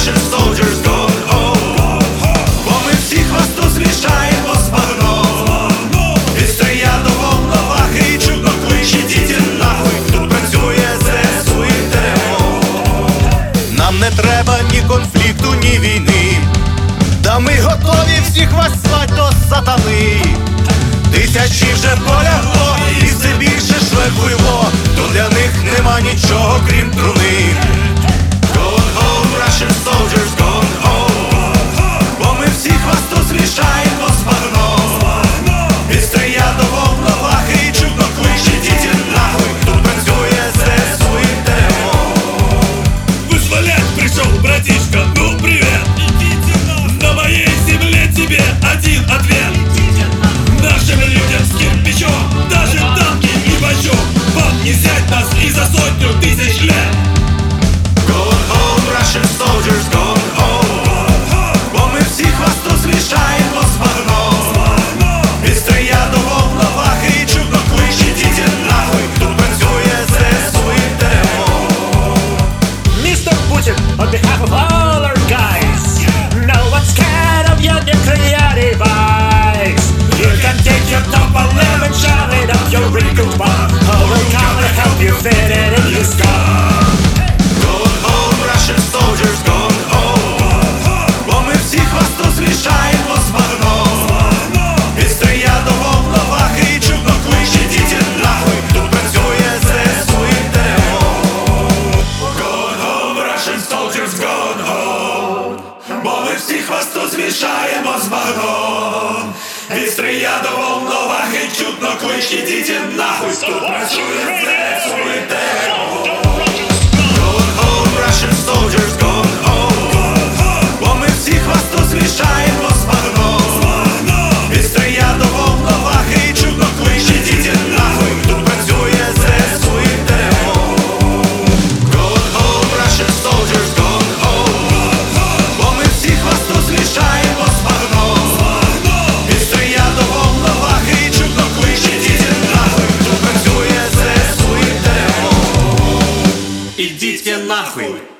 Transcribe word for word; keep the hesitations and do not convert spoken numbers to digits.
Russian soldiers gone home. Бо ми всіх вас тут змішаємо з багном. Від стрия до волновахи і чудно кличе діти нахуй. Тут працює ЗСУ і ТРО. Нам не треба ні конфлікту, ні війни. Та ми готові всіх вас слать до сатани. Тисячі вже полягло, і все більше шлепуйло. То для них нема нічого, крім труни. Gone home, Russian soldiers gone home. Бо ми всіх вас тут змішаємо з багном. Від стрия до волновахи і чудно кличе діти нахуй. Тут працює ЗСУ і ТРО. Вызволять пришел, братишка, ну привет. На моей земле тебе один ответ. Нашим людям с кирпичом даже танки не почем. Вам не взять нас и за сотню тысяч лет. Gone home, Russian soldiers gone home. Бо ми всіх вас тут змішаємо з багном. Від стрия до волновахи і чудно кличе діти нахуй. Тут працює ЗСУ і ТРО. Mister Putin, on behalf of all our guys, no one's scared of your nuclear device. You can take your top eleven, shove it up your wrinkled bum. Oh, we'll come and help you fit it in your skull. Gone home, Russian soldiers gone home. Бо ми всіх вас тут змішаємо з багном. Від стрия до волновахи і чудно кличе діти нахуй. Тут працює ЗСУ і ТРО. Gone home, Russian soldiers gone home. Бо ми всіх вас тут змішаємо з багном. Від стрия до волновахи і чудно кличе діти нахуй. Тут працює ЗСУ і ТРО. Gone home, Russian soldiers gone home. Бо ми всіх вас тут змішаємо з багном. Від стрия до волновахи і чудно кличе діти нахуй. Тут працює ЗСУ і ТРО. Gone home, Russian soldiers gone home. Бо ми всіх вас тут змішаємо з багном. Від стрия до волновахи і чудно кличе діти нахуй. Тут працює ЗСУ і ТРО. Ідіть нахуй.